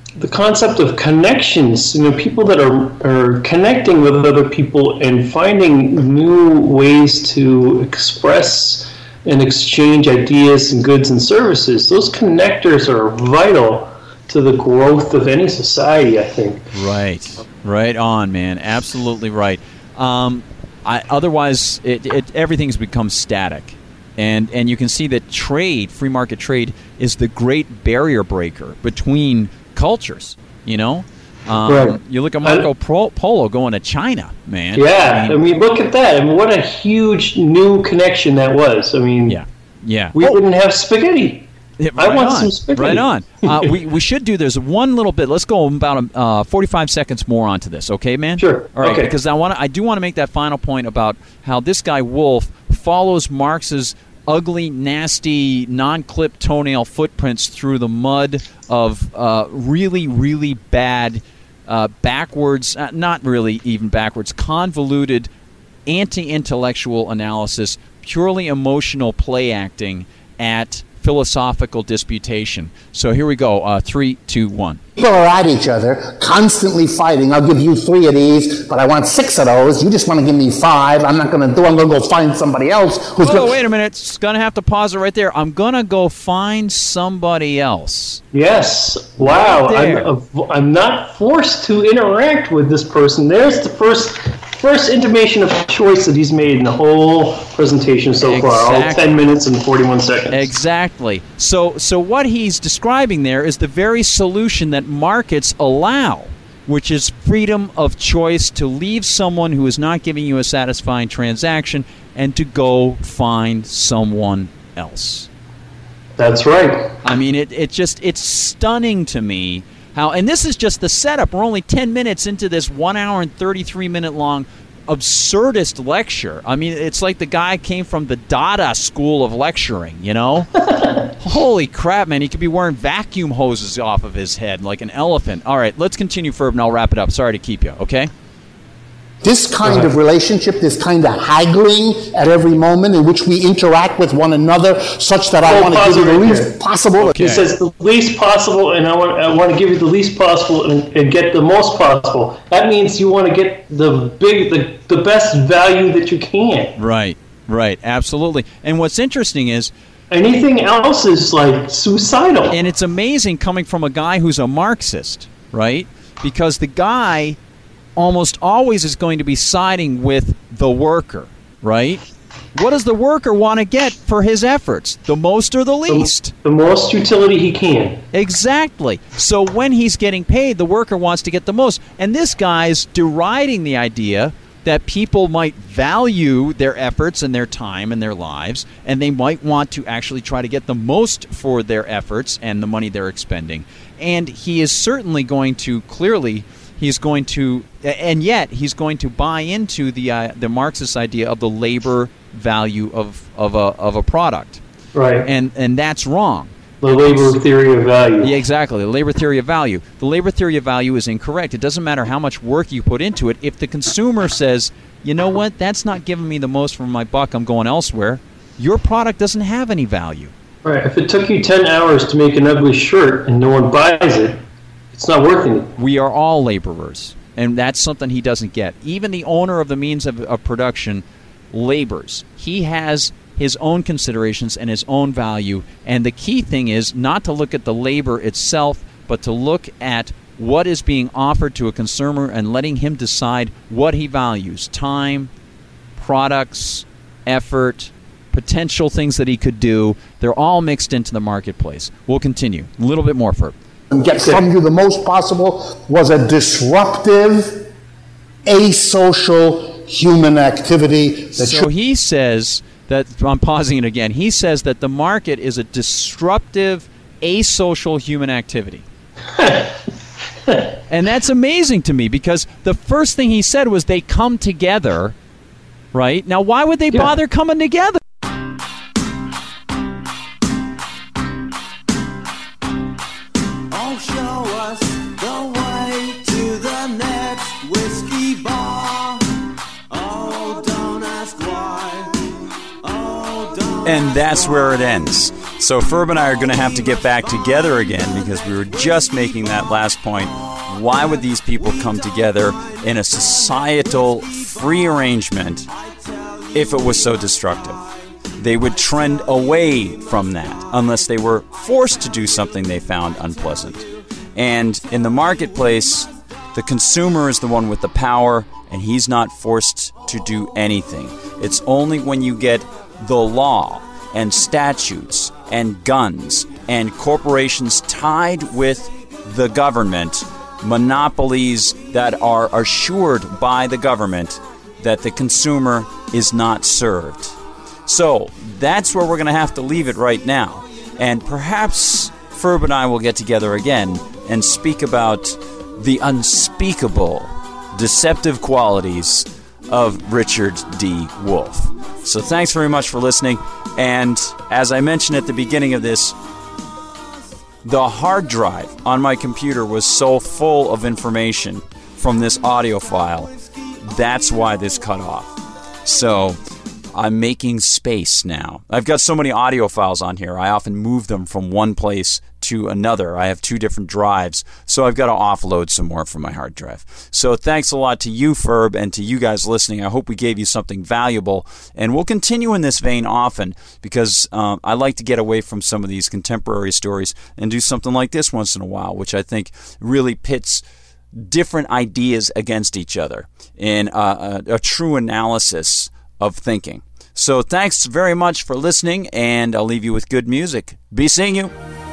the concept of connections, you know, people that are, are connecting with other people and finding new ways to express and exchange ideas and goods and services. Those connectors are vital to the growth of any society, I think. Right. Right on, man. Absolutely right. Um, I, otherwise, it, it, everything's become static. And and you can see that trade, free market trade, is the great barrier breaker between cultures, you know? Um, right. You look at Marco I, Polo going to China, man. Yeah, I mean, I mean, look at that. I mean, what a huge new connection that was. I mean, yeah, yeah. we oh. didn't have spaghetti. Right I want on. some spaghetti. Right on. Uh, we, we should do, there's one little bit, let's go about uh, forty-five seconds more onto this, okay, man? Sure. All right, okay. because I want I do want to make that final point about how this guy, Wolf, follows Marx's ugly, nasty, non-clipped toenail footprints through the mud of uh, really, really bad, uh, backwards, uh, not really even backwards, convoluted, anti-intellectual analysis, purely emotional play acting at philosophical disputation. So here we go. Uh, three, two, one. People are at each other, constantly fighting. I'll give you three of these, but I want six of those. You just want to give me five. I'm not going to do. I'm going to go find somebody else who's Oh, going. wait a minute. It's going to have to pause it right there. I'm going to go find somebody else. Yes. Wow. Right I'm, uh, I'm not forced to interact with this person. There's the first first intimation of choice that he's made in the whole presentation so Exactly. far. All ten minutes and forty-one seconds. Exactly. So, so what he's describing there is the very solution that markets allow, which is freedom of choice to leave someone who is not giving you a satisfying transaction and to go find someone else. That's right. I mean, it, it just, it's stunning to me how, and this is just the setup. We're only ten minutes into this one hour and thirty-three minute long absurdist lecture. I mean, it's like the guy came from the Dada school of lecturing, you know? Holy crap, man. He could be wearing vacuum hoses off of his head like an elephant. All right, let's continue, Ferb, and I'll wrap it up. Sorry to keep you, okay? This kind of relationship, this kind of haggling at every moment in which we interact with one another such that I Oh, want to give you the positive least here. possible. Okay. He says the least possible, and I want I want to give you the least possible and, and get the most possible. That means you want to get the big, the, the best value that you can. Right, right, absolutely. And what's interesting is, Anything else is like suicidal. and it's amazing coming from a guy who's a Marxist, right? Because the guy almost always is going to be siding with the worker, right? What does the worker want to get for his efforts? The most or the least? The, the most utility he can. Exactly. So when he's getting paid, the worker wants to get the most. And this guy's deriding the idea that people might value their efforts and their time and their lives, and they might want to actually try to get the most for their efforts and the money they're expending. And he is certainly going to clearly... He's going to, and yet he's going to buy into the uh, the Marxist idea of the labor value of of a of a product, Right. and and that's wrong. The labor theory of value. Yeah, exactly. The labor theory of value. The labor theory of value is incorrect. It doesn't matter how much work you put into it. If the consumer says, you know what, that's not giving me the most for my buck, I'm going elsewhere, your product doesn't have any value. Right. If it took you ten hours to make an ugly shirt and no one buys it, it's not worth it. We are all laborers, and that's something he doesn't get. Even the owner of the means of, of production labors. He has his own considerations and his own value, and the key thing is not to look at the labor itself, but to look at what is being offered to a consumer and letting him decide what he values: time, products, effort, potential things that he could do. They're all mixed into the marketplace. We'll continue. A little bit more, Ferb. And get from you the most possible was a disruptive, asocial human activity. That So he says that, I'm pausing it again, he says that the market is a disruptive, asocial human activity. And that's amazing to me, because the first thing he said was they come together, right? Now, why would they Yeah. bother coming together? And that's where it ends. So Ferb and I are going to have to get back together again because we were just making that last point. Why would these people come together in a societal free arrangement if it was so destructive? They would trend away from that unless they were forced to do something they found unpleasant. And in the marketplace, the consumer is the one with the power, and he's not forced to do anything. It's only when you get the law and statutes and guns and corporations tied with the government, monopolies that are assured by the government, that the consumer is not served. So that's where we're going to have to leave it right now. And perhaps Ferb and I will get together again and speak about the unspeakable, deceptive qualities of Richard D. Wolff. So thanks very much for listening. And as I mentioned at the beginning of this, the hard drive on my computer was so full of information from this audio file. That's why this cut off. So I'm making space now. I've got so many audio files on here, I often move them from one place to another. I have two different drives, so I've got to offload some more from my hard drive. So thanks a lot to you, Ferb, and to you guys listening. I hope we gave you something valuable, and we'll continue in this vein often because um, I like to get away from some of these contemporary stories and do something like this once in a while, which I think really pits different ideas against each other in a, a, a true analysis of thinking. So thanks very much for listening, and I'll leave you with good music. Be seeing you.